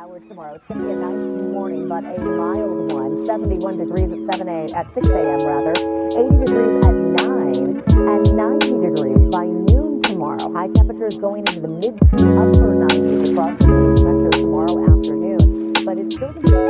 hours tomorrow. It's going to be a nice morning, but a mild one. 71 degrees at 6 a.m. rather. 80 degrees at 9 and 90 degrees by noon tomorrow. High temperatures going into the mid to upper 90s across the metro tomorrow afternoon, but it's still going to be